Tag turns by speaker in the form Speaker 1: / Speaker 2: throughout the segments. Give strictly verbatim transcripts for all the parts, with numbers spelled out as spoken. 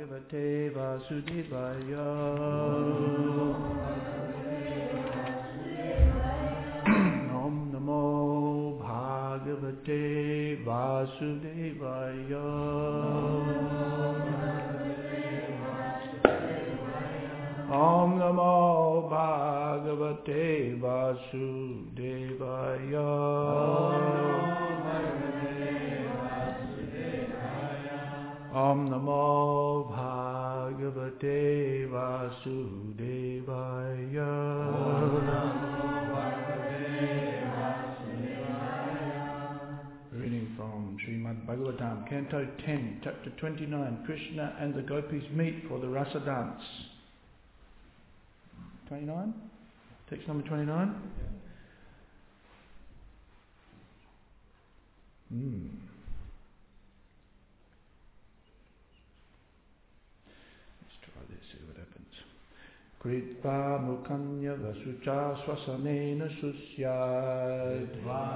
Speaker 1: Bhagavate Vasudevaya. Om Namo Bhagavate Vasudevaya. Om Namo Bhagavate Vasudevaya. Om Namo Bhagavate Vasudevaya. Reading from Srimad Bhagavatam, Canto ten, Chapter twenty-nine, Krishna and the Gopis meet for the Rasa dance. twenty-nine? Text number twenty-nine? Hmm. Let's try this, see what happens. Kritva mukanya vasucha swasanena susyad.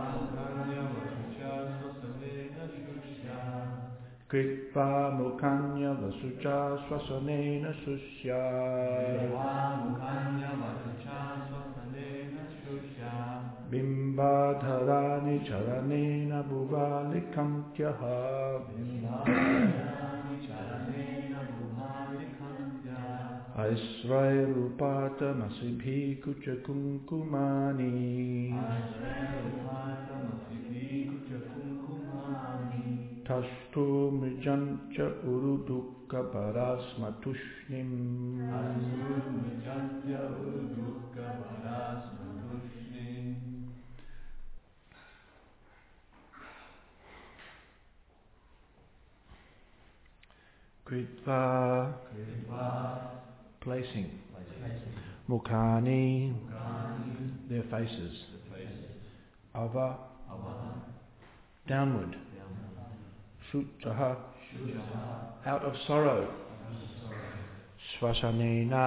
Speaker 1: Kritva mukanya vasucha swasanena susyad. Bimba dharani charanena bhuvalikantyaha. Aisraya rupata masibhi kucha kunkumani. Tashtu mrijancha urudukka parasmatushnim. Kritva, placing. Mukhani, their faces. Ava, downward. Shuchaha, out of sorrow. Swasanena,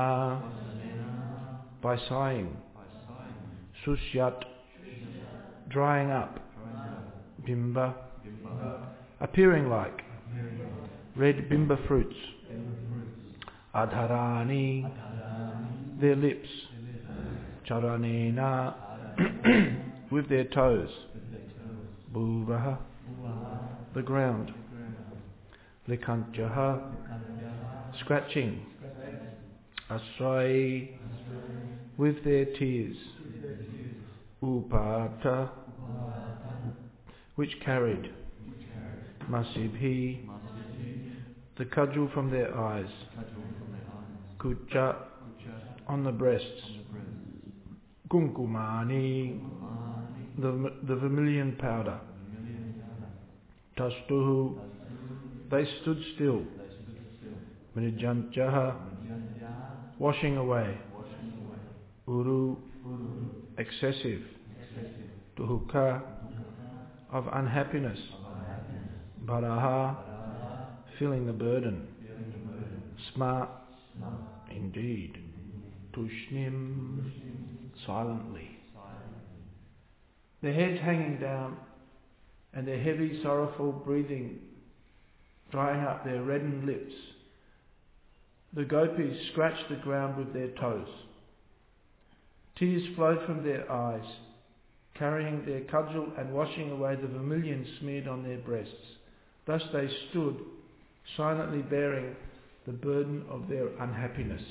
Speaker 1: by sighing. Susyat, drying up. Bimba, appearing like. Red bimba fruits. Adharani, their lips. Charanena, with their toes. Bhuvaha, the ground. Likantyaha, scratching. Asrai, with their tears. Upata, which carried. Masibhi, the cudgel from their eyes. Kucha, on the breasts. Kunkumani, the, the vermilion powder. Tastuhu, they stood still. Mrijanchaha, washing away. Uru, excessive. Tuhuka, of unhappiness. Bharaha, feeling the burden. Sma, indeed. Tushnim, silently. Their heads hanging down and their heavy sorrowful breathing drying up their reddened lips. The gopis scratched the ground with their toes. Tears flowed from their eyes, carrying their cudgel and washing away the vermilion smeared on their breasts. Thus they stood, silently bearing the burden of their unhappiness.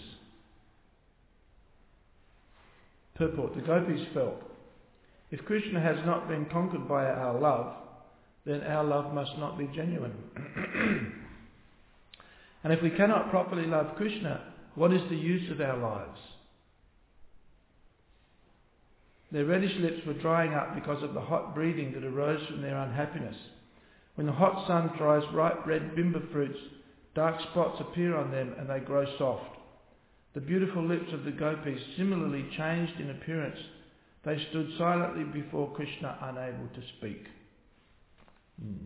Speaker 1: Purport. The gopis felt, if Krishna has not been conquered by our love, then our love must not be genuine. And if we cannot properly love Krishna, what is the use of our lives? Their reddish lips were drying up because of the hot breathing that arose from their unhappiness. When the hot sun dries ripe red bimba fruits, dark spots appear on them and they grow soft. The beautiful lips of the gopis similarly changed in appearance. They stood silently before Krishna, unable to speak. Hmm.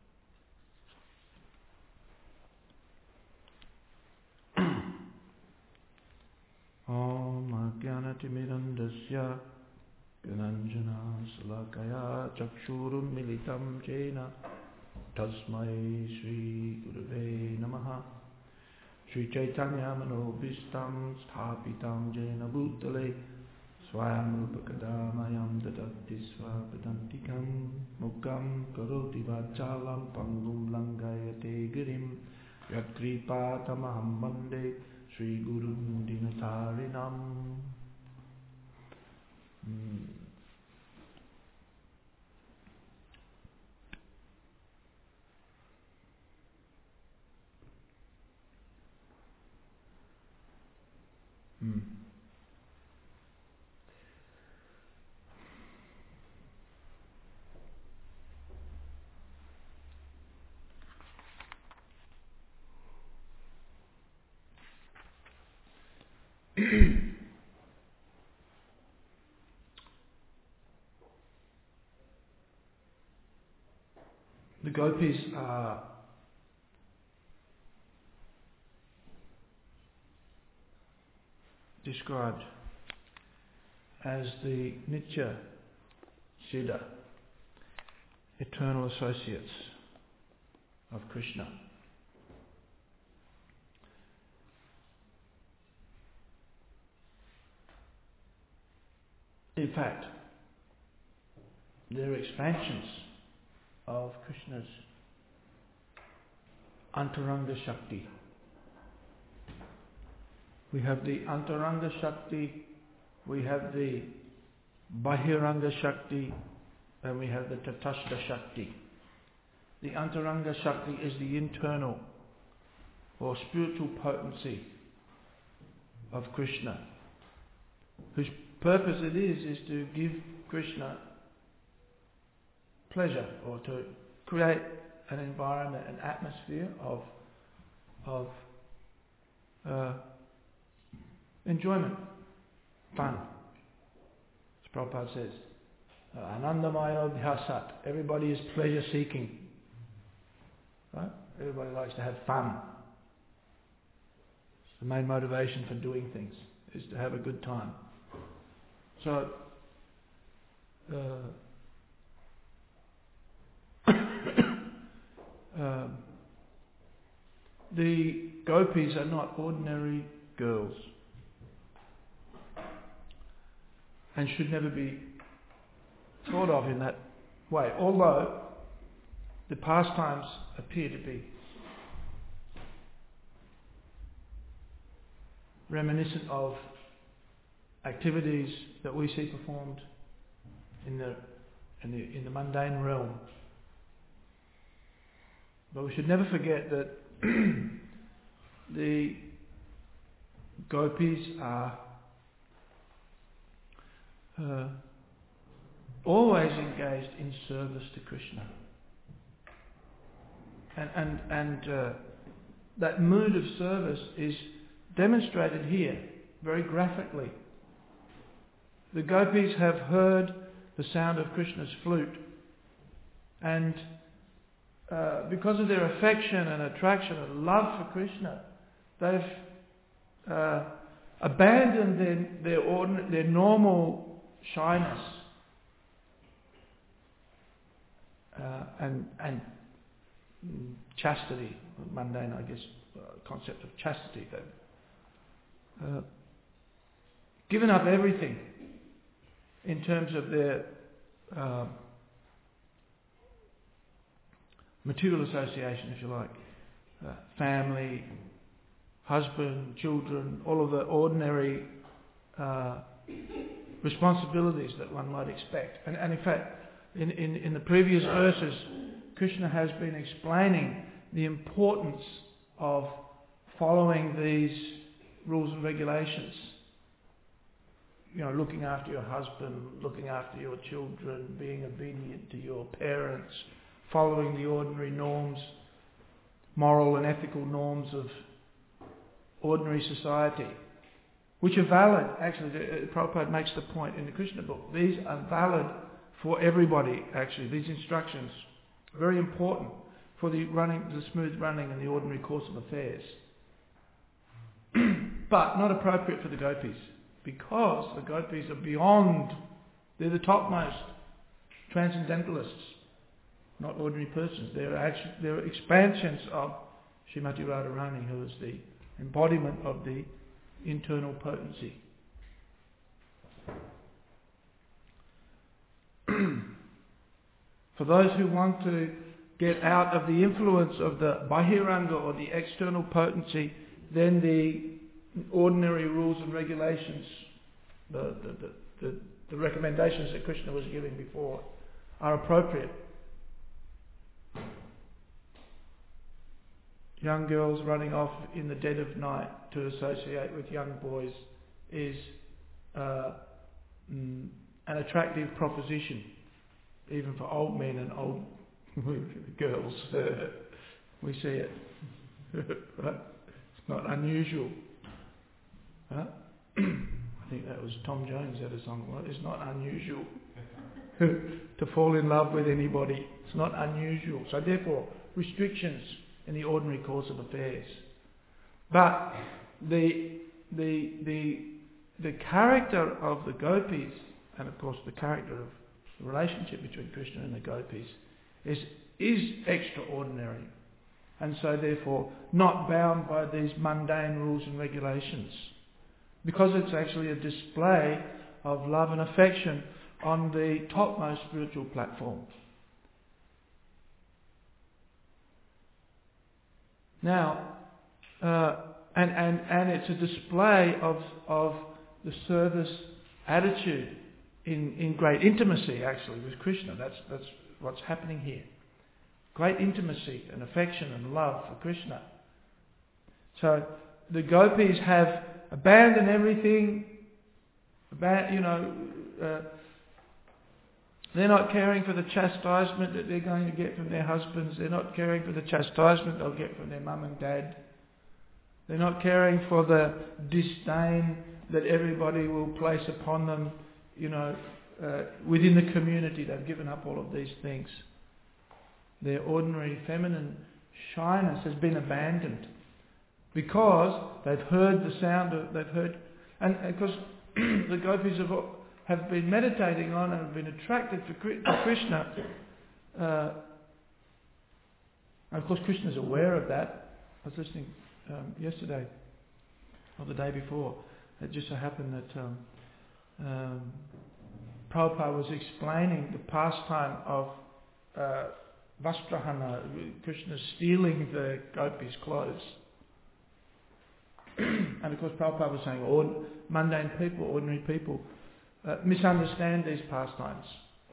Speaker 1: Om Ajnanatimidandasya Gyananjana Salakaya Chakshurum Militam Jena Tasmai Sri Gurave Namaha Sri Chaitanya Manobhishtam Sthapitam Jena Bhutale Swayam Rupakadamayam Dadati Swapadantikam Mukam Karoti Vachalam Pangum Langayate Girim Yatkripatamaham Bande Sri Guru Dinatarinam. Hmm. Hmm. The gopis are described as the Nitya Siddha, eternal associates of Krishna. In fact, they're expansions of Krishna's Antaranga Shakti. We have the Antaranga Shakti, we have the Bahiranga Shakti, and we have the Tatastha Shakti. The Antaranga Shakti is the internal or spiritual potency of Krishna, whose purpose it is is to give Krishna pleasure, or to create an environment, an atmosphere of of uh, enjoyment, fun. As Prabhupada says, Anandamaya Bhyasat. Everybody is pleasure seeking. Right? Everybody likes to have fun. It's the main motivation for doing things, is to have a good time. So, uh, um, the gopis are not ordinary girls, and should never be thought of in that way, although the pastimes appear to be reminiscent of activities that we see performed in the in the in the mundane realm. But we should never forget that the gopis are uh, always engaged in service to Krishna, and and and uh, that mood of service is demonstrated here very graphically. The gopis have heard the sound of Krishna's flute, and uh, because of their affection and attraction and love for Krishna, they've uh, abandoned their their, ordinary, their normal shyness uh, and and chastity, mundane, I guess, uh, concept of chastity. They've uh, given up everything in terms of their uh, material association, if you like, uh, family, husband, children, all of the ordinary uh, responsibilities that one might expect. And, and in fact, in, in, in the previous verses, Krishna has been explaining the importance of following these rules and regulations. You know, looking after your husband, looking after your children, being obedient to your parents, following the ordinary norms, moral and ethical norms of ordinary society, which are valid. Actually, Prabhupada makes the point in the Krishna book. These are valid for everybody, actually. These instructions are very important for the running, the smooth running and the ordinary course of affairs. But not appropriate for the gopis, because the gopis are beyond, they're the topmost transcendentalists, not ordinary persons. They're actually, they're expansions of Srimati Radharani, who is the embodiment of the internal potency. For those who want to get out of the influence of the bahiranga or the external potency, then the ordinary rules and regulations, the, the, the, the, the recommendations that Krishna was giving before, are appropriate. Young girls running off in the dead of night to associate with young boys is uh, mm, an attractive proposition, even for old men and old girls. We see it. Right? It's not unusual. Huh? I think that was Tom Jones had a song. Well, it's not unusual to fall in love with anybody. It's not unusual. So therefore, restrictions in the ordinary course of affairs. But the the the the character of the gopis, and of course the character of the relationship between Krishna and the gopis, is is extraordinary, and so therefore not bound by these mundane rules and regulations, because it's actually a display of love and affection on the topmost spiritual platform. Now, uh, and, and, and it's a display of, of the service attitude in, in great intimacy, actually, with Krishna. That's, that's what's happening here. Great intimacy and affection and love for Krishna. So the gopis have abandoned everything, aban- you know, uh, they're not caring for the chastisement that they're going to get from their husbands. They're not caring for the chastisement they'll get from their mum and dad. They're not caring for the disdain that everybody will place upon them, you know, uh, within the community. They've given up all of these things. Their ordinary feminine shyness has been abandoned because they've heard the sound of, they've heard, and because the gopis have have been meditating on and have been attracted to Krishna. Uh, and of course Krishna is aware of that. I was listening um, yesterday or the day before. It just so happened that um, um, Prabhupada was explaining the pastime of uh, Vastrahana, Krishna stealing the gopis' clothes. And of course Prabhupada was saying, ord- mundane people, ordinary people, Uh, misunderstand these pastimes.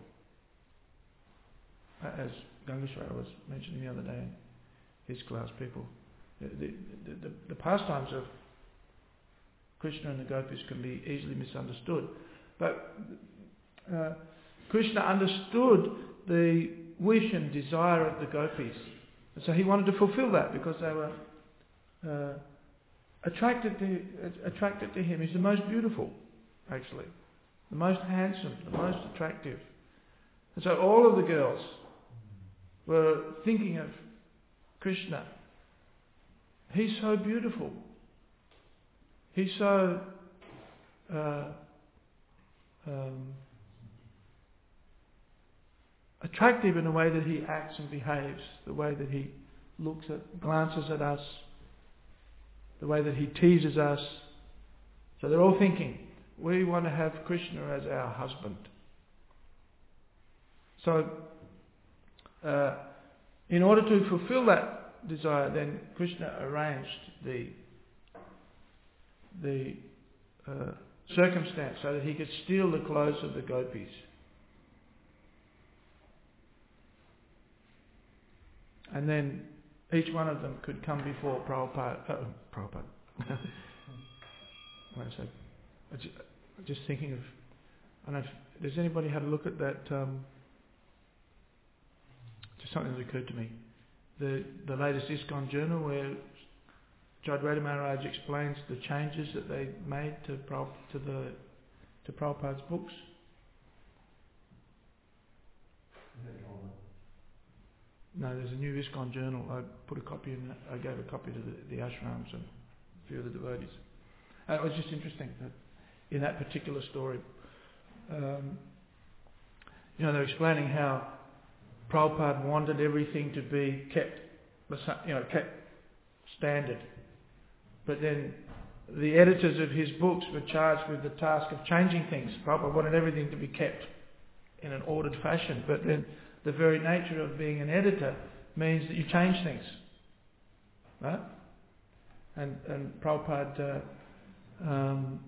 Speaker 1: Uh, as Gangeshwara was mentioning the other day in his class, people, the, the, the, the pastimes of Krishna and the gopis can be easily misunderstood. But uh, Krishna understood the wish and desire of the gopis. And so he wanted to fulfill that because they were uh, attracted to, attracted to him. He's the most beautiful, actually. The most handsome, the most attractive. And so all of the girls were thinking of Krishna. He's so beautiful. He's so uh, um, attractive in the way that he acts and behaves, the way that he looks at, glances at us, the way that he teases us. So they're all thinking, we want to have Krishna as our husband. So, uh, in order to fulfill that desire, then Krishna arranged the the uh, circumstance so that he could steal the clothes of the gopis. And then each one of them could come before Prabhupada. Uh, Prabhupada. What did I say? I just, just thinking of, I don't know if, does anybody have a look at that, um, just something that occurred to me, the the latest ISKCON journal where Jadvaita Maharaj explains the changes that they made to Prabh, to the to Prabhupada's books. No, there's a new ISKCON journal. I put a copy in. I gave a copy to the, the ashrams and a few of the devotees. And it was just interesting that in that particular story, um, you know, they're explaining how Prabhupada wanted everything to be kept, you know, kept standard. but then the editors of his books were charged with the task of changing things. Prabhupada wanted everything to be kept in an ordered fashion, but then the very nature of being an editor means that you change things, right? And and Prabhupada, uh, um,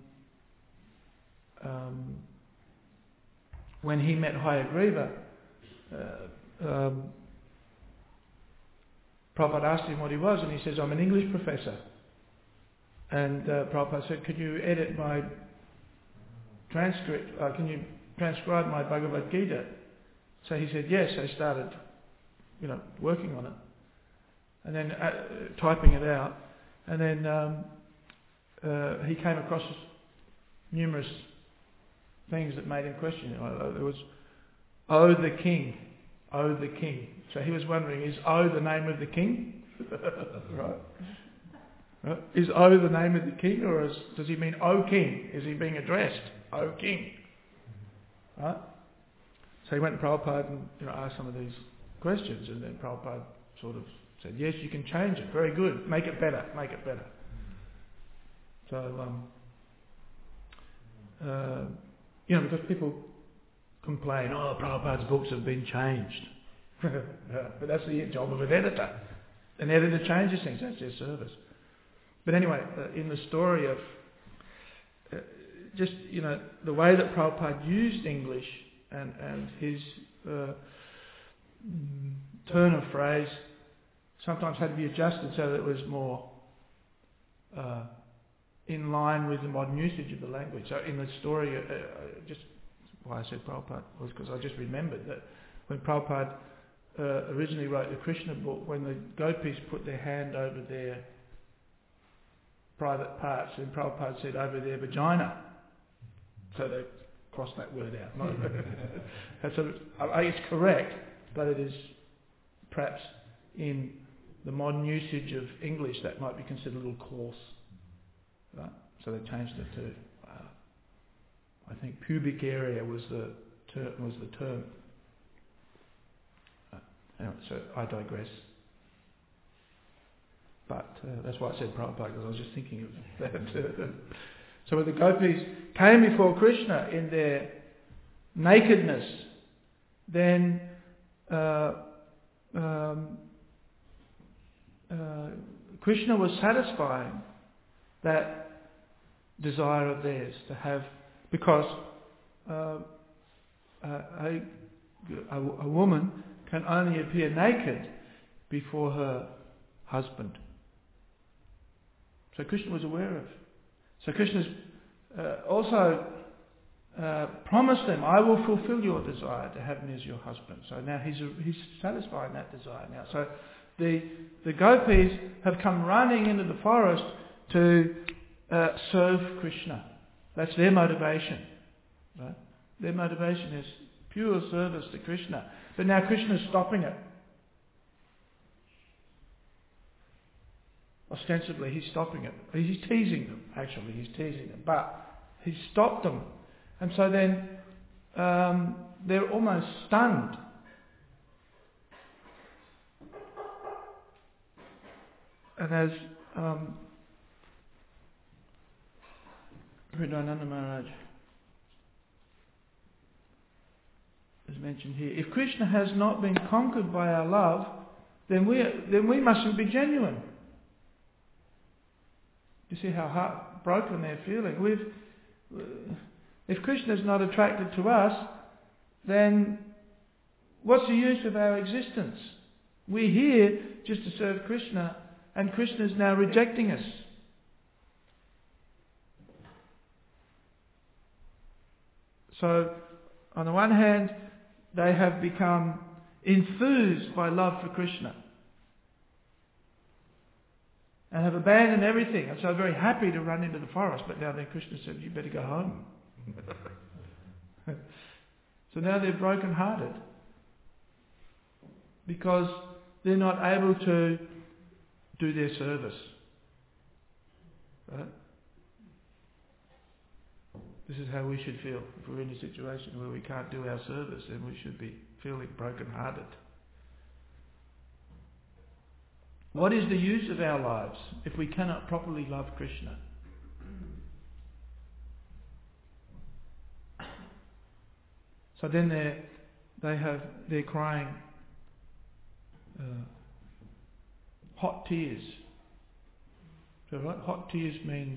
Speaker 1: um, when he met Hayagriva, uh, um, Prabhupada asked him what he was, and he says, "I'm an English professor." And uh, Prabhupada said, "Could you edit my transcript? Uh, can you transcribe my Bhagavad Gita?" So he said, "Yes." I started, you know, working on it, and then uh, typing it out, and then um, uh, he came across numerous things that made him question. There was, "Oh the king, oh the king." So he was wondering, is "Oh" the name of the king? Right. Right. Is "Oh" the name of the king, or is, does he mean "Oh king"? Is he being addressed? "Oh king." Right? So he went to Prabhupada and, you know, asked some of these questions, and then Prabhupada sort of said, "Yes, you can change it. Very good. Make it better. Make it better." So, um, uh, you know, because people complain, "Oh, Prabhupada's books have been changed." But that's the job of an editor. An editor changes things. That's their service. But anyway, uh, in the story of uh, just, you know, the way that Prabhupada used English and, and his uh, turn of phrase sometimes had to be adjusted so that it was more uh, in line with the modern usage of the language. So in the story, uh, uh, just why I said Prabhupada was because I just remembered that when Prabhupada uh, originally wrote the Krishna book, when the gopis put their hand over their private parts, and Prabhupada said over their vagina. So they crossed that word out. That's a, I think it's correct, but it is perhaps in the modern usage of English that might be considered a little coarse. Right? So they changed it to, uh, I think pubic area was the term. Was the term. Uh, anyway, so I digress. But uh, that's why I said Prabhupada, because I was just thinking of that. So when the gopis came before Krishna in their nakedness, then uh, um, uh, Krishna was satisfying that desire of theirs to have, because uh, a, a, a woman can only appear naked before her husband. So Krishna was aware of. So Krishna's uh, also uh, promised them, "I will fulfill your desire to have me as your husband." So now he's he's satisfying that desire now. So the the gopis have come running into the forest to uh, serve Krishna. That's their motivation. Right? Their motivation is pure service to Krishna. But now Krishna's stopping it. Ostensibly, he's stopping it. He's teasing them, actually. He's teasing them. But he's stopped them. And so then um, they're almost stunned. And as um, Hridayananda Maharaj has mentioned here, if Krishna has not been conquered by our love, then we then we mustn't be genuine. You see how heartbroken they're feeling. We've, if Krishna is not attracted to us, then what's the use of our existence? We're here just to serve Krishna, and Krishna is now rejecting us. So, on the one hand, they have become enthused by love for Krishna and have abandoned everything, and so very happy to run into the forest. But now then Krishna said, "You better go home." So now they're broken-hearted because they're not able to do their service. Right? This is how we should feel. If we're in a situation where we can't do our service, then we should be feeling broken-hearted. What is the use of our lives if we cannot properly love Krishna? So then they they have they're crying uh, hot tears. So what hot tears means?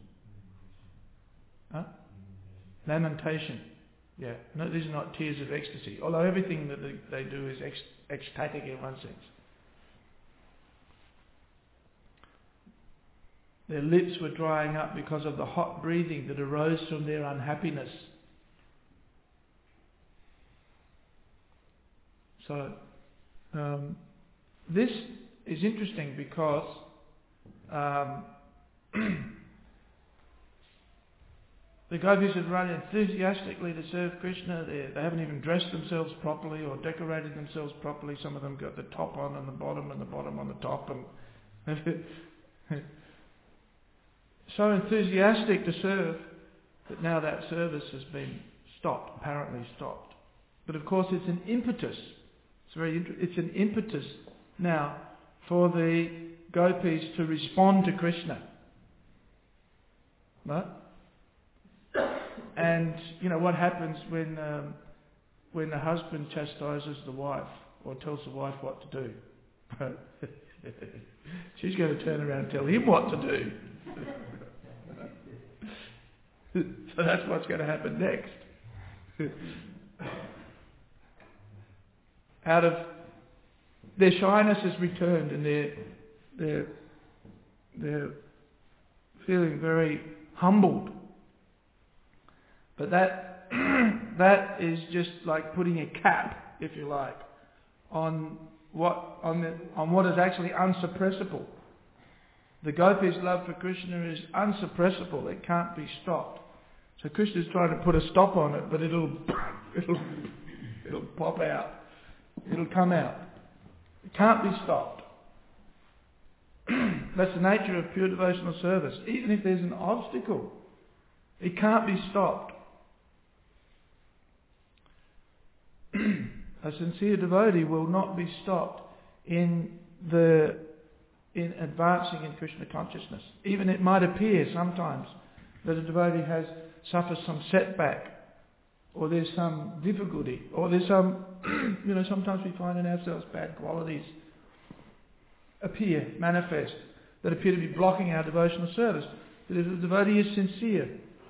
Speaker 1: Huh? Lamentation. Yeah, no, these are not tears of ecstasy. Although everything that they, they do is ec- ecstatic in one sense. Their lips were drying up because of the hot breathing that arose from their unhappiness. So, um, this is interesting because um, the gopis had run enthusiastically to serve Krishna. They, they haven't even dressed themselves properly or decorated themselves properly. Some of them got the top on and the bottom and the bottom on the top. And so enthusiastic to serve that now that service has been stopped, apparently stopped. But of course it's an impetus. It's very. Inter- it's an impetus now for the gopis to respond to Krishna. Right? And you know what happens when um, when the husband chastises the wife or tells the wife what to do? She's going to turn around and tell him what to do. So that's what's going to happen next. Out of their shyness has returned, and they're they're they're feeling very humbled. But that that is just like putting a cap, if you like, on what on the, on what is actually unsuppressible. The gopis' love for Krishna is unsuppressible; it can't be stopped. So Krishna's trying to put a stop on it, but it'll it'll it'll pop out. It'll come out. It can't be stopped. That's the nature of pure devotional service. Even if there's an obstacle, it can't be stopped. A sincere devotee will not be stopped in the in advancing in Krishna consciousness. Even it might appear sometimes that a devotee has suffers some setback, or there's some difficulty, or there's some, you know, sometimes we find in ourselves bad qualities appear, manifest, that appear to be blocking our devotional service. But if the devotee is sincere,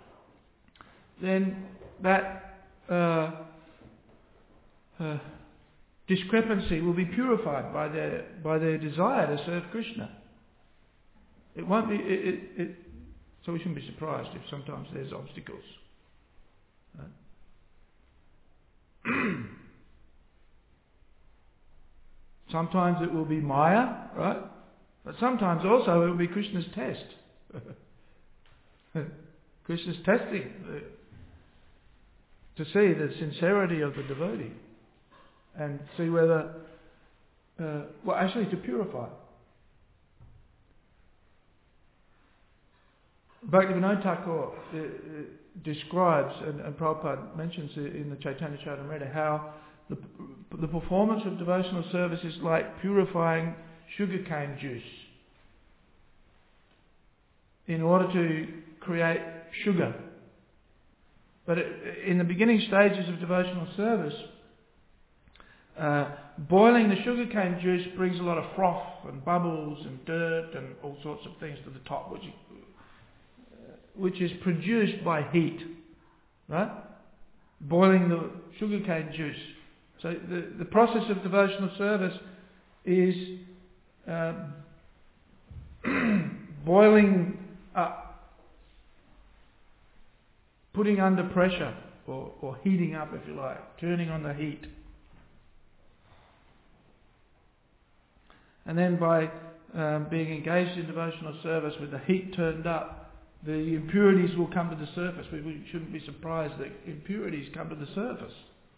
Speaker 1: then that uh, uh, discrepancy will be purified by their by their desire to serve Krishna. It won't be. It, it, it, so we shouldn't be surprised if sometimes there's obstacles. Right? Sometimes it will be Maya, right? But sometimes also it will be Krishna's test. Krishna's testing uh, to see the sincerity of the devotee and see whether, uh, well, actually to purify. Bhaktivinoda Thakur uh, uh, describes, and, and Prabhupada mentions in the Chaitanya Charitamrita, how the, the performance of devotional service is like purifying sugarcane juice in order to create sugar. But it, in the beginning stages of devotional service, uh, boiling the sugarcane juice brings a lot of froth and bubbles and dirt and all sorts of things to the top, which which is produced by heat, right? Boiling the sugarcane juice. So the, the process of devotional service is uh, boiling up, putting under pressure, or, or heating up, if you like, turning on the heat. And then by um, being engaged in devotional service with the heat turned up, the impurities will come to the surface. We, we shouldn't be surprised that impurities come to the surface.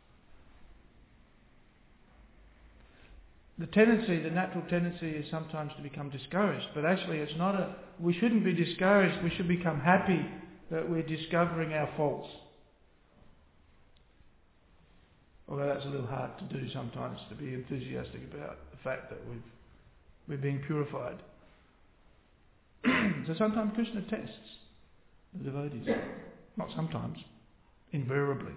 Speaker 1: The tendency, the natural tendency is sometimes to become discouraged, but actually it's not a, we shouldn't be discouraged, we should become happy that we're discovering our faults. Although that's a little hard to do sometimes, to be enthusiastic about the fact that we've We're being purified. So sometimes Krishna tests the devotees. Not sometimes, invariably.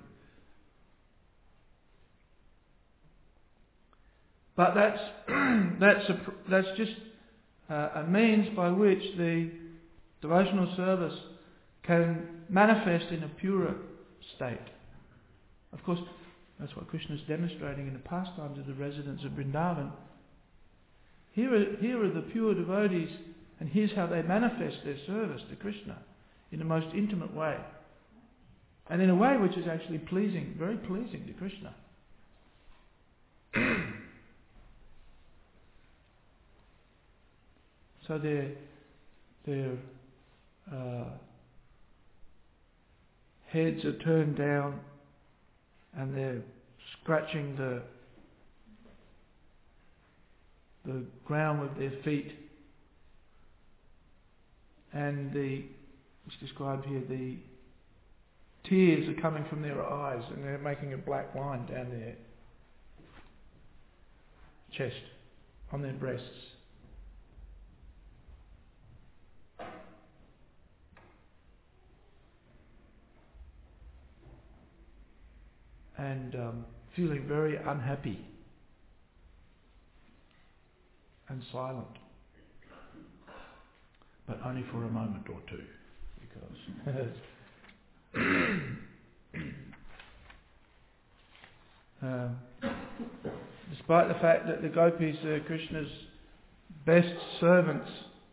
Speaker 1: But that's that's a, that's just uh, a means by which the devotional service can manifest in a purer state. Of course, that's what Krishna is demonstrating in the pastimes of the residents of Vrindavan. Here are, here are the pure devotees, and here's how they manifest their service to Krishna in the most intimate way. And in a way which is actually pleasing, very pleasing to Krishna. So their, their uh, heads are turned down and they're scratching the the ground with their feet. And the, it's described here, the tears are coming from their eyes and they're making a black line down their chest, on their breasts. And um, feeling very unhappy and silent, but only for a moment or two, because uh, despite the fact that the gopis are Krishna's best servants,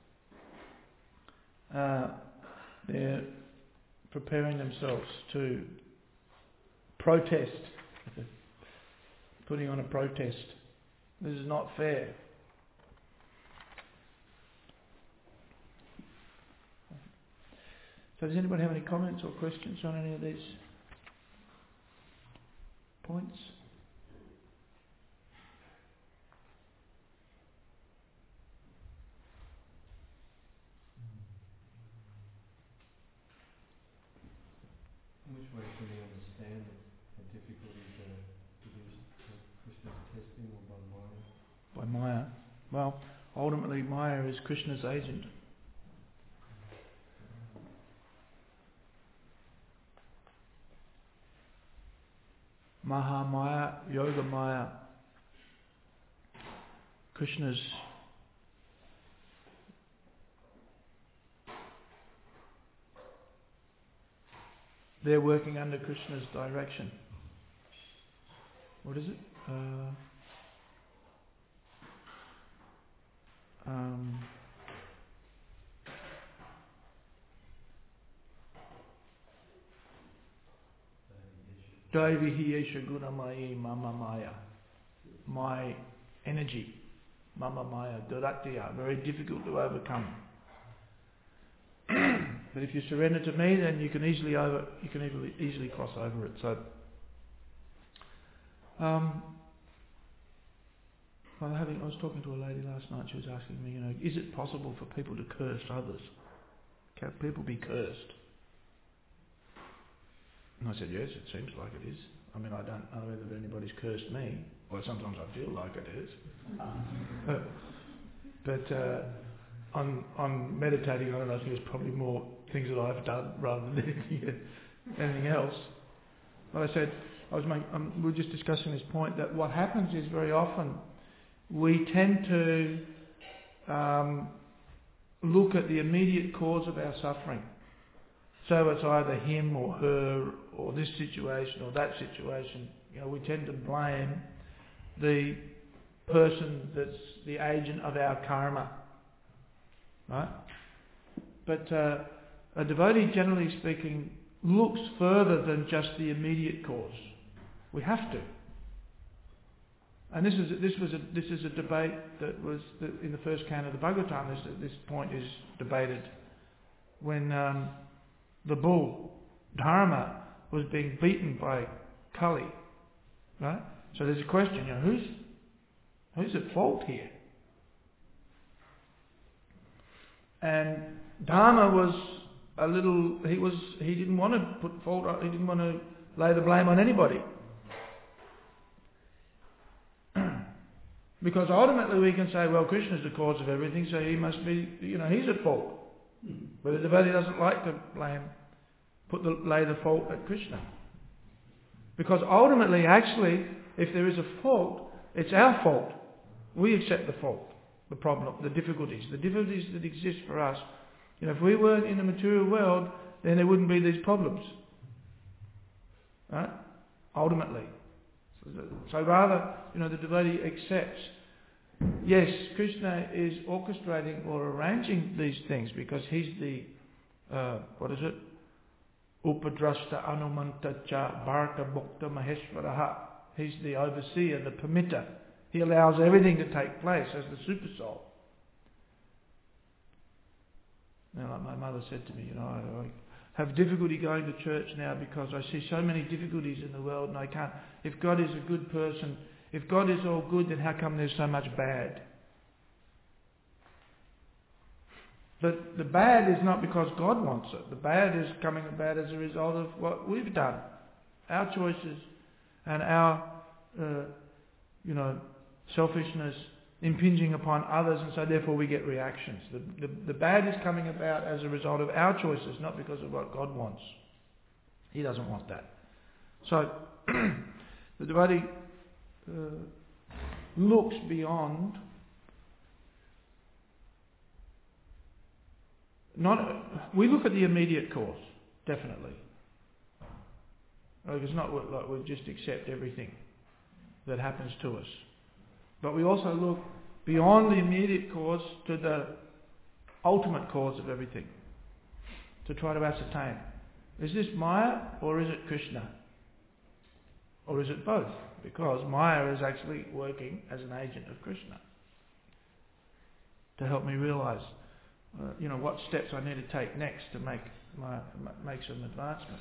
Speaker 1: uh, they're preparing themselves to protest, putting on a protest. This is not fair. So does anybody have any comments or questions on any of these points?
Speaker 2: In which way can we understand how difficult it is uh, to do Krishna's testing, or by Maya?
Speaker 1: By Maya. Well, ultimately Maya is Krishna's agent. Mahamaya, Yoga Maya, Krishna's they're working under Krishna's direction. What is it? Uh, um, Daivihi Yesha Gunamayi Mama Maya. My energy, Mama Maya, Duratya, very difficult to overcome. But if you surrender to me, then you can easily over, you can easily, easily cross over it. So, um, well, having, I was talking to a lady last night. She was asking me, you know, is it possible for people to curse others? Can people be cursed? And I said, yes, it seems like it is. I mean, I don't know whether anybody's cursed me. Well, sometimes I feel like it is. but uh, on, on meditating on it, I think it's probably more things that I've done rather than anything, anything else. But I said, I was making, um, we were just discussing this point that what happens is very often we tend to um, look at the immediate cause of our suffering. So it's either him or her or this situation or that situation. You know, we tend to blame the person that's the agent of our karma, right? But uh, a devotee, generally speaking, looks further than just the immediate cause. We have to. And this is this was a, this is a debate that was the, in the first canto of the Bhagavatam. This this point is debated when. Um, The bull, Dharma, was being beaten by Kali, right? So there's a question, you know, who's who's at fault here? And Dharma was a little. He was. He didn't want to put fault. He didn't want to lay the blame on anybody. Because ultimately we can say, well, Krishna's the cause of everything, so he must be, you know, he's at fault. But the devotee doesn't like to blame, put the, lay the fault at Krishna. Because ultimately, actually, if there is a fault, it's our fault. We accept the fault, the problem, the difficulties. The difficulties that exist for us. You know, if we weren't in the material world, then there wouldn't be these problems. Right? Ultimately. So, so rather, you know, the devotee accepts, yes, Krishna is orchestrating or arranging these things because he's the, uh, what is it? Upadrashta Anumanta Cha Bharata Bhakta Maheshwaraha. He's the overseer, the permitter. He allows everything to take place as the super soul. Now, like my mother said to me, you know, I, I have difficulty going to church now because I see so many difficulties in the world and I can't. If God is a good person, if God is all good, then how come there's so much bad? But the bad is not because God wants it. The bad is coming about as a result of what we've done. Our choices and our, uh, you know, selfishness impinging upon others, and so therefore we get reactions. The, the, the bad is coming about as a result of our choices, not because of what God wants. He doesn't want that. So, the devotee uh, looks beyond. Not, we look at the immediate cause, definitely. Like it's not like we just accept everything that happens to us. But we also look beyond the immediate cause to the ultimate cause of everything, to try to ascertain, is this Maya or is it Krishna? Or is it both? Because Maya is actually working as an agent of Krishna to help me realise Uh, you know, what steps I need to take next to make my, make some advancement.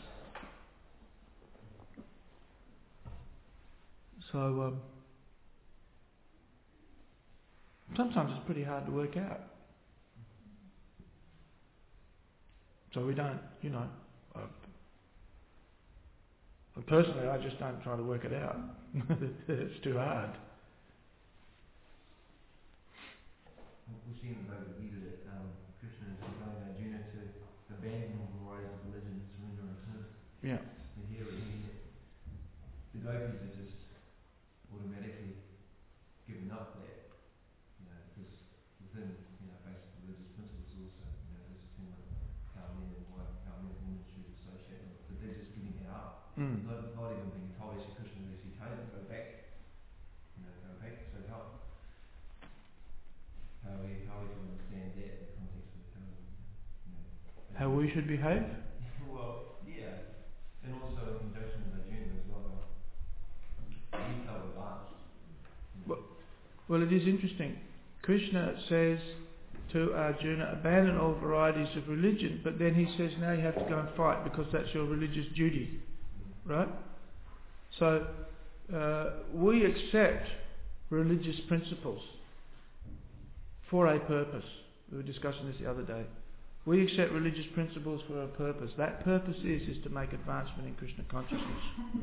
Speaker 1: So um, sometimes it's pretty hard to work out. So we don't, you know, uh, personally I just don't try to work it out. It's too hard.
Speaker 3: We see in the Bhagavad Gita that um, Krishna is telling Arjuna to abandon all varieties of religion and surrender unto him.
Speaker 1: Yeah.
Speaker 3: And here, here the gopis are just automatically giving up that, you know, because within, you know, basic religious principles also, you know, there's a thing like how men and wife, how men and women should associate with, but they're just giving it up.
Speaker 1: Mm.
Speaker 3: Not, not even being told, as Krishna is, he tells them, go back, you know, go back. So how How we, how we can understand that in the context of how, you know,
Speaker 1: How we should behave?
Speaker 3: Well, yeah, and also in conjunction with Arjuna as well. Detail with us.
Speaker 1: Well, well, it is interesting. Krishna says to Arjuna, abandon all varieties of religion, but then he says, now you have to go and fight because that's your religious duty, right? So uh, we accept religious principles for a purpose. We were discussing this the other day. We accept religious principles for a purpose. That purpose is, is to make advancement in Krishna consciousness.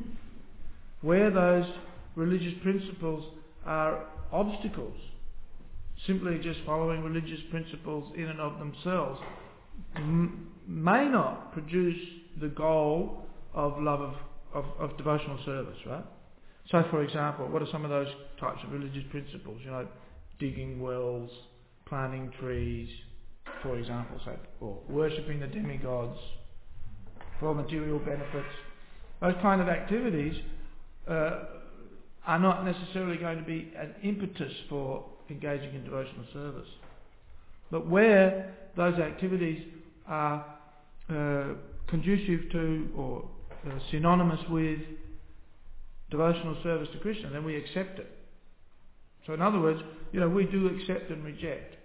Speaker 1: Where those religious principles are obstacles, simply just following religious principles in and of themselves, m- may not produce the goal of love of, of, of devotional service, right? So for example, what are some of those types of religious principles? You know, digging wells, planting trees, for example, say, or worshipping the demigods for material benefits. Those kind of activities uh, are not necessarily going to be an impetus for engaging in devotional service. But where those activities are uh, conducive to or uh, synonymous with devotional service to Krishna, then we accept it. So in other words, you know, we do accept and reject.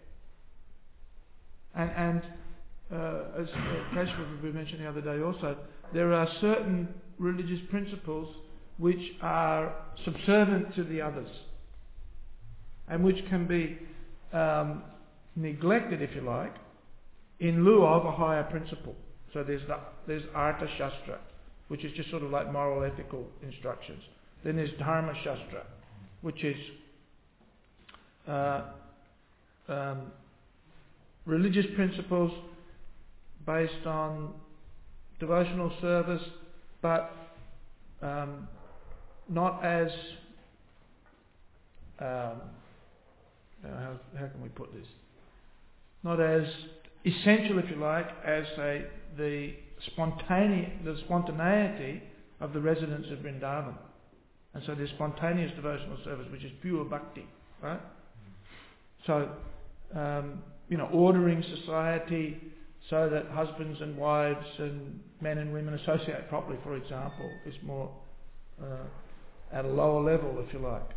Speaker 1: And, and uh, as uh, Keshava mentioned the other day also, there are certain religious principles which are subservient to the others and which can be um, neglected, if you like, in lieu of a higher principle. So there's the, there's Artha Shastra, which is just sort of like moral ethical instructions. Then there's Dharma Shastra, which is uh, um, religious principles based on devotional service, but um, not as um, how, how can we put this? Not as essential, if you like, as say the spontaneous, the spontaneity of the residents of Vrindavan. And so there's spontaneous devotional service, which is pure bhakti, right? So, um, you know, ordering society so that husbands and wives and men and women associate properly, for example, is more uh, at a lower level, if you like.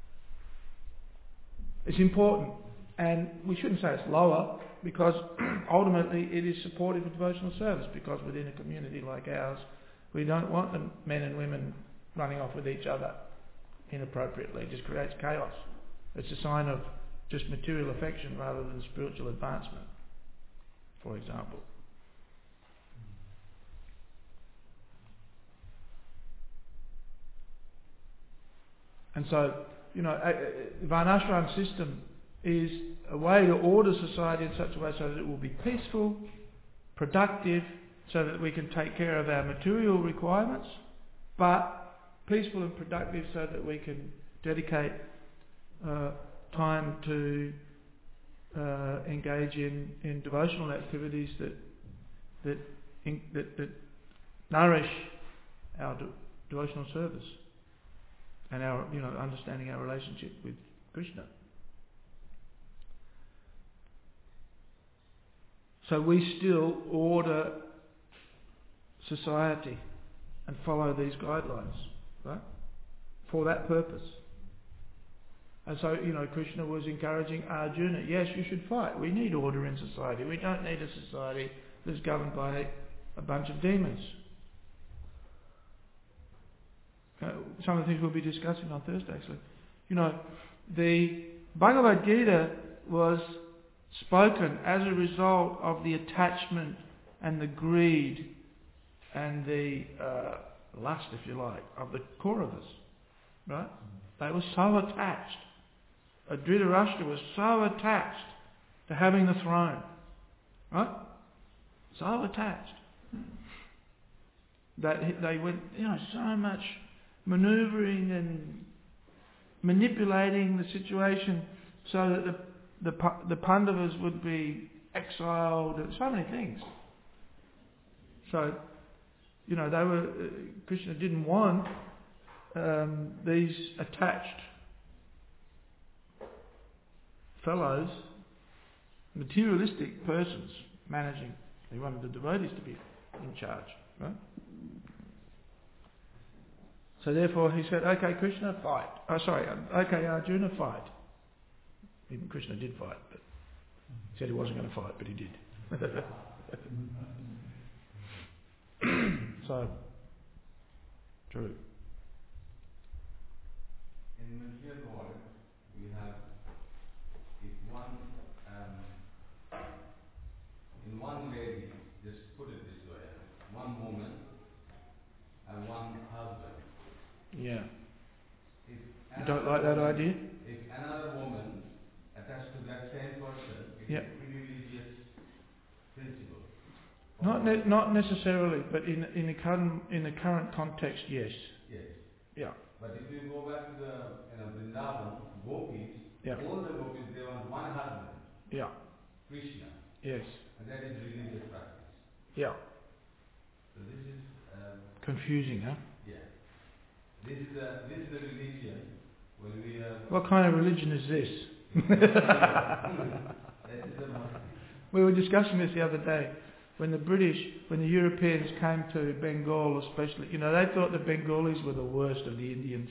Speaker 1: It's important, and we shouldn't say it's lower, because ultimately it is supportive of devotional service, because within a community like ours, we don't want the men and women running off with each other inappropriately. It just creates chaos. It's a sign of just material affection rather than spiritual advancement, for example. And so, you know, the Varnashram system is a way to order society in such a way so that it will be peaceful, productive, so that we can take care of our material requirements, but peaceful and productive so that we can dedicate uh, time to uh, engage in, in devotional activities that that, in, that, that nourish our de- devotional service and our, you know, understanding our relationship with Krishna. So we still order society and follow these guidelines, right? For that purpose. And so, you know, Krishna was encouraging Arjuna, yes, you should fight. We need order in society. We don't need a society that's governed by a bunch of demons. Uh, some of the things we'll be discussing on Thursday, actually. You know, the Bhagavad Gita was spoken as a result of the attachment and the greed and the uh, lust, if you like, of the Kauravas, right? They were so attached. Uh, Dhritarashtra was so attached to having the throne, right? So attached that he, they went, you know, so much manoeuvring and manipulating the situation so that the the, the Pandavas would be exiled and so many things. So, you know, they were uh, Krishna didn't want um, these attached fellows, materialistic persons managing. He wanted the devotees to be in charge, right? So therefore he said, okay, Krishna, fight. Oh, sorry, okay, Arjuna, fight. Even Krishna did fight, but he said he wasn't going to fight, but he did. So, true.
Speaker 4: In material world, we have, if one, um, in one lady, just put it this way, one woman and one husband.
Speaker 1: Yeah.
Speaker 4: If
Speaker 1: You don't like that idea?
Speaker 4: If another woman attached to that same person, it
Speaker 1: yep.
Speaker 4: is a religious principle.
Speaker 1: Not ne- not necessarily, but in in the current in the current context, yes.
Speaker 4: Yes.
Speaker 1: Yeah.
Speaker 4: But if you go back to the you know Vrindavan, gopis,
Speaker 1: yeah.
Speaker 4: all the gopis they want one husband.
Speaker 1: Yeah.
Speaker 4: Krishna.
Speaker 1: Yes.
Speaker 4: And that is religious practice.
Speaker 1: Yeah.
Speaker 4: So this is um,
Speaker 1: confusing, huh?
Speaker 4: Yeah. This is a this is a religion. When we uh,
Speaker 1: what kind of religion is this? We were discussing this the other day. When the British, when the Europeans came to Bengal especially, you know, they thought the Bengalis were the worst of the Indians.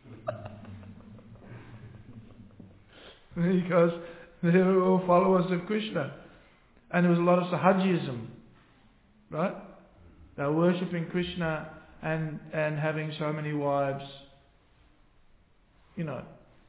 Speaker 1: Because they were all followers of Krishna. And there was a lot of Sahajism, right? They were worshipping Krishna and, and having so many wives, you know.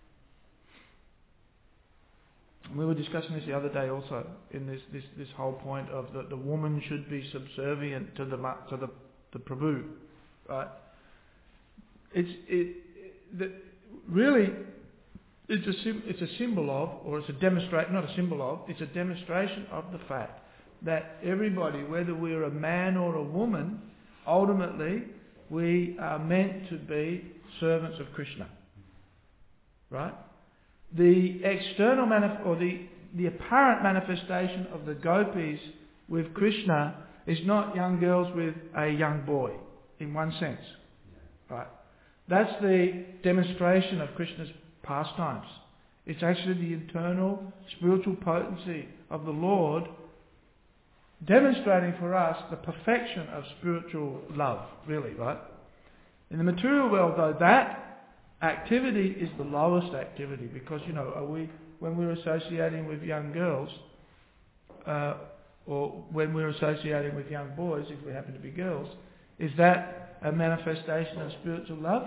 Speaker 1: We were discussing this the other day also, in this, this, this whole point of that the woman should be subservient to the to the the Prabhu, right? It's it, it that really it's a sim, it's a symbol of, or it's a demonstrate, not a symbol of, it's a demonstration of the fact that everybody, whether we're a man or a woman, ultimately we are meant to be servants of Krishna. Right? The external manif- or the, the apparent manifestation of the gopis with Krishna is not young girls with a young boy, in one sense. Right? That's the demonstration of Krishna's pastimes. It's actually the internal spiritual potency of the Lord demonstrating for us the perfection of spiritual love, really, right? In the material world, though, that activity is the lowest activity because, you know, are we when we're associating with young girls, uh, or when we're associating with young boys, if we happen to be girls, is that a manifestation of spiritual love?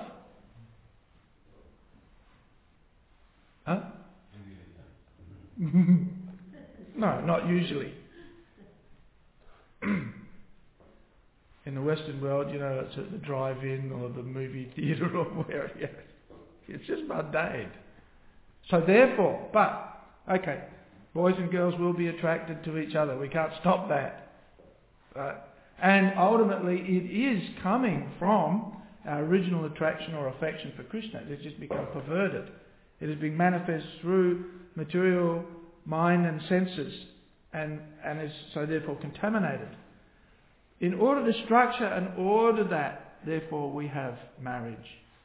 Speaker 1: Huh? No, not usually. In the Western world, you know, it's at the drive-in or the movie theatre or where, yeah. It's just mundane. So therefore, but, okay, boys and girls will be attracted to each other. We can't stop that. Right? And ultimately, it is coming from our original attraction or affection for Krishna. It has just become perverted. It has been manifest through material mind and senses, and, and is so therefore contaminated. In order to structure and order that, therefore we have marriage.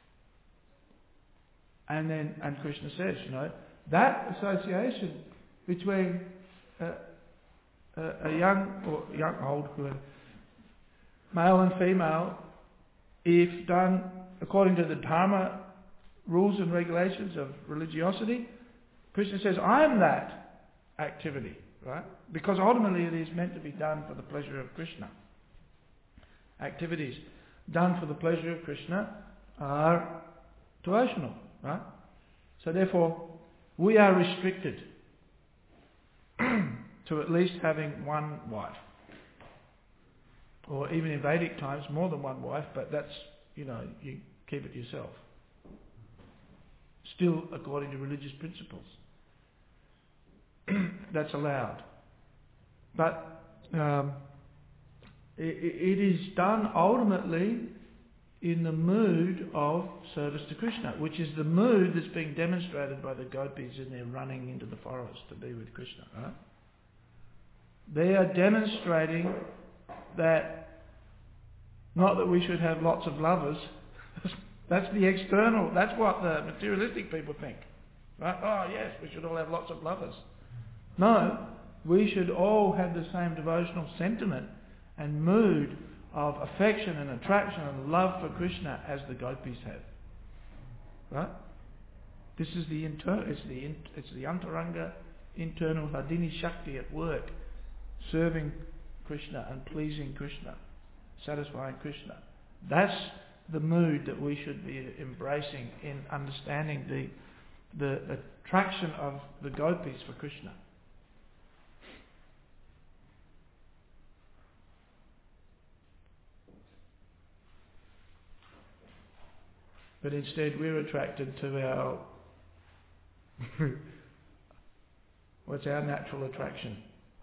Speaker 1: And then, and Krishna says, you know, that association between a, a, a young or young, old, male and female, if done according to the Dharma rules and regulations of religiosity, Krishna says, I am that activity, right? Because ultimately it is meant to be done for the pleasure of Krishna. Activities done for the pleasure of Krishna are devotional, right? So therefore, we are restricted to at least having one wife. Or even in Vedic times, more than one wife, but that's, you know, you keep it yourself. Still according to religious principles. That's allowed. But um, it, it is done ultimately in the mood of service to Krishna, which is the mood that's being demonstrated by the gopis in their running into the forest to be with Krishna. Right? They are demonstrating that, not that we should have lots of lovers, that's the external, that's what the materialistic people think. Right? Oh yes, we should all have lots of lovers. No, we should all have the same devotional sentiment and mood of affection and attraction and love for Krishna as the gopis have. Right? This is the inter- it's the in- it's the antaranga, internal Hladini Shakti at work, serving Krishna and pleasing Krishna, satisfying Krishna. That's the mood that we should be embracing in understanding the the attraction of the gopis for Krishna. But instead we're attracted to our, what's our natural attraction?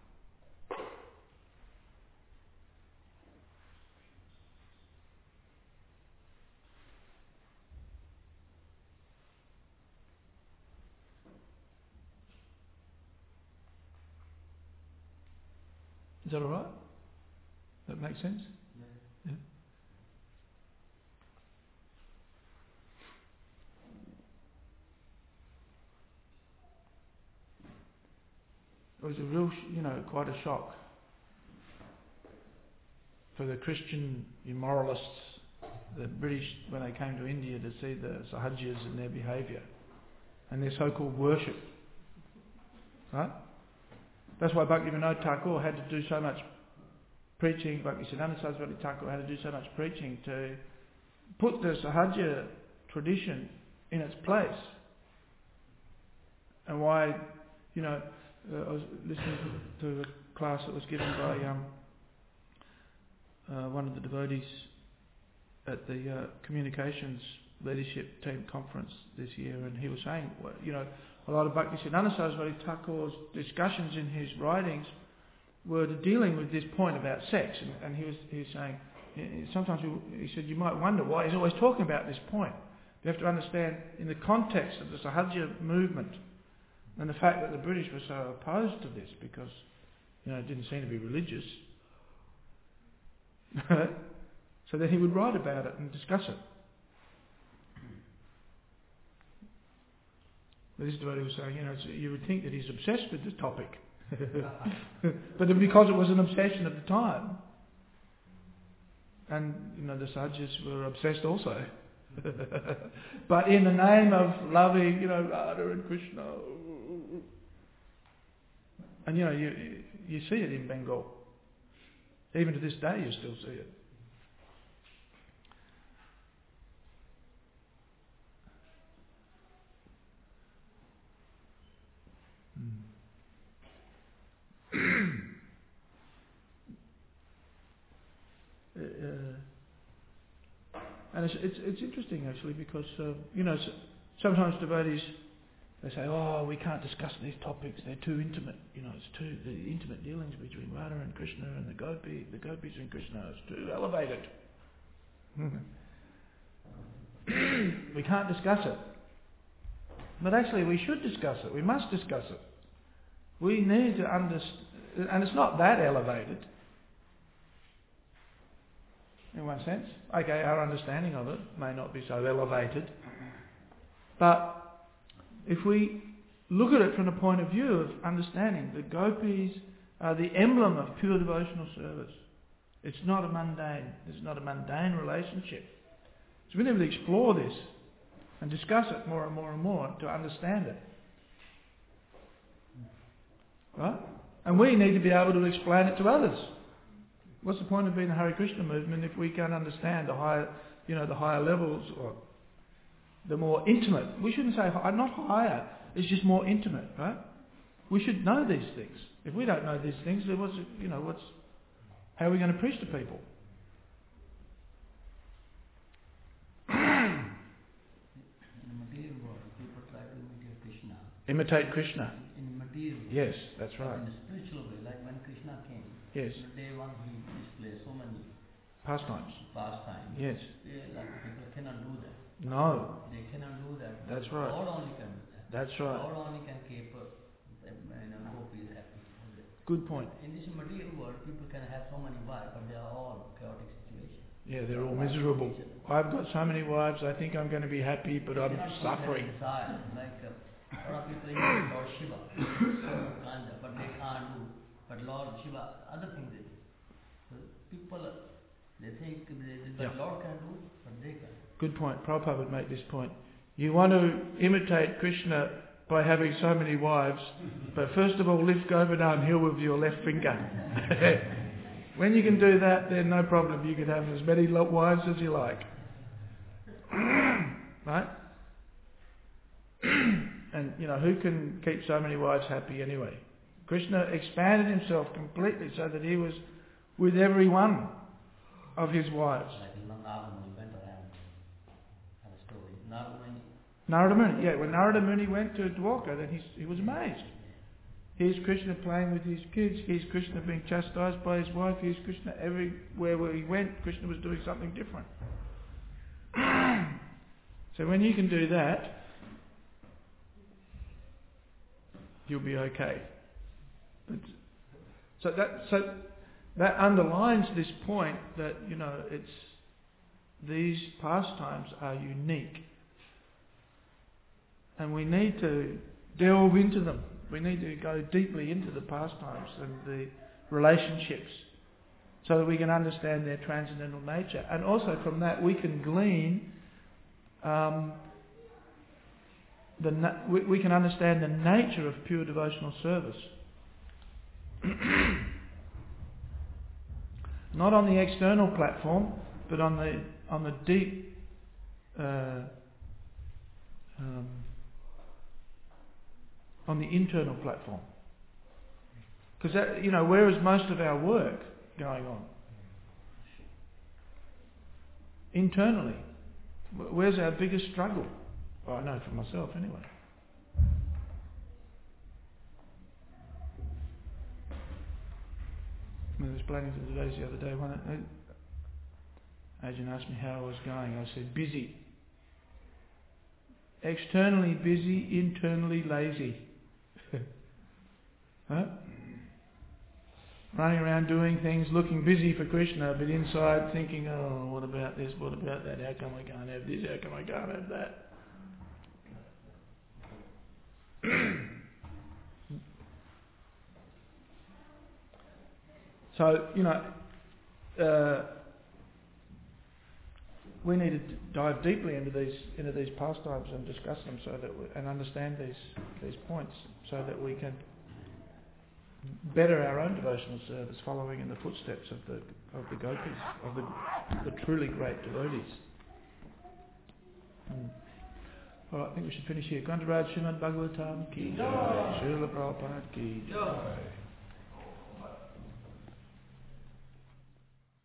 Speaker 1: Is that alright? That makes sense?
Speaker 2: Yeah.
Speaker 1: Yeah. It was a real, you know, quite a shock for the Christian immoralists, the British, when they came to India to see the Sahajiyas and their behaviour and their so-called worship. Right? That's why Bhaktivinoda Thakur had to do so much preaching, Bhaktisiddhanta Saraswati Thakur had to do so much preaching to put the Sahaja tradition in its place. And why, you know, uh, I was listening to a class that was given by um, uh, one of the devotees at the uh, communications leadership team conference this year, and he was saying, you know, a lot of Bhaktisiddhanta Saraswati Thakur's discussions in his writings were dealing with this point about sex, and, and he was he was saying, sometimes he, he said, you might wonder why he's always talking about this point. You have to understand in the context of the Sahaja movement and the fact that the British were so opposed to this because, you know, it didn't seem to be religious. So then he would write about it and discuss it. But this devotee was saying, you know, you would think that he's obsessed with the topic. But because it was an obsession at the time, and, you know, the Sahajas were obsessed also. But in the name of loving, you know, Radha and Krishna, and, you know, you you see it in Bengal. Even to this day you still see it. uh, and it's, it's it's interesting actually because uh, you know sometimes devotees they say, oh, we can't discuss these topics, they're too intimate, you know, it's too the intimate dealings between Radha and Krishna and the gopi the gopis and Krishna is too elevated. We can't discuss it. But actually we should discuss it, we must discuss it. We need to understand, and it's not that elevated, in one sense. Okay, our understanding of it may not be so elevated, but if we look at it from the point of view of understanding, the gopis are the emblem of pure devotional service. It's not a mundane, it's not a mundane relationship. So we need to explore this and discuss it more and more and more to understand it. Right? And we need to be able to explain it to others. What's the point of being a Hare Krishna movement if we can't understand the higher, you know, the higher levels or the more intimate? We shouldn't say not higher. It's just more intimate, right? We should know these things. If we don't know these things, then what's you know what's how are we going to preach to people?
Speaker 5: In the material world, people try to imitate Krishna.
Speaker 1: Imitate Krishna.
Speaker 5: In material.
Speaker 1: Yes, that's right.
Speaker 5: In the spiritual way, like when Krishna came.
Speaker 1: Yes.
Speaker 5: The day one he displayed so many
Speaker 1: pastimes.
Speaker 5: Pastimes.
Speaker 1: Yes.
Speaker 5: They, like people cannot do that.
Speaker 1: No.
Speaker 5: They cannot do that.
Speaker 1: That's right.
Speaker 5: God only can do that.
Speaker 1: That's right.
Speaker 5: God only can keep uh, you know, gopis happy.
Speaker 1: Good point.
Speaker 5: In this material world, people can have so many wives, but they are all chaotic situations.
Speaker 1: Yeah, they're all miserable. I've got so many wives, I think I'm going to be happy, but I'm suffering.
Speaker 5: Desire. Like uh, a lot of people imitate Lord Shiva, Kanda, but they can't do. But Lord Shiva, other things they do. So people, uh, they think they, that
Speaker 1: Yeah.
Speaker 5: Lord can do, but they can't.
Speaker 1: Good point. Prabhupada would make this point. You want to imitate Krishna by having so many wives, but first of all lift Govardhan Hill with your left finger. When you can do that, then no problem. You can have as many wives as you like. Right? And, you know, who can keep so many wives happy anyway? Krishna expanded himself completely so that he was with every one of his wives.
Speaker 5: Like Narada Muni went around, have a story. Narada Muni.
Speaker 1: Narada Muni, yeah. When Narada Muni went to Dwarka, then he, he was amazed. Here's Krishna playing with his kids. Here's Krishna being chastised by his wife. Here's Krishna everywhere where he went, Krishna was doing something different. So when you can do that, you'll be okay. But, so that so that underlines this point that, you know, it's these pastimes are unique, and we need to delve into them. We need to go deeply into the pastimes and the relationships so that we can understand their transcendental nature. And also from that we can glean, um, the na- we, we can understand the nature of pure devotional service. Not on the external platform, but on the on the deep uh, um, on the internal platform. Because that, you know, where is most of our work going on? Internally. Wh- Where's our biggest struggle? Well, I know for myself anyway. I was explaining to the ladies the other day, one agent asked me how I was going. I said, busy. Externally busy, internally lazy. Huh? Running around doing things, looking busy for Krishna, but inside thinking, oh, what about this, what about that, how come I can't have this, how come I can't have that? So, you know, uh, we need to dive deeply into these into these pastimes and discuss them, so that we, and understand these these points, so that we can better our own devotional service, following in the footsteps of the of the gopis, of the the truly great devotees. Hmm. All right, I think we should finish here. Grantaraj Srimad Bhagavatam ki jai, Srila Prabhupada ki jai.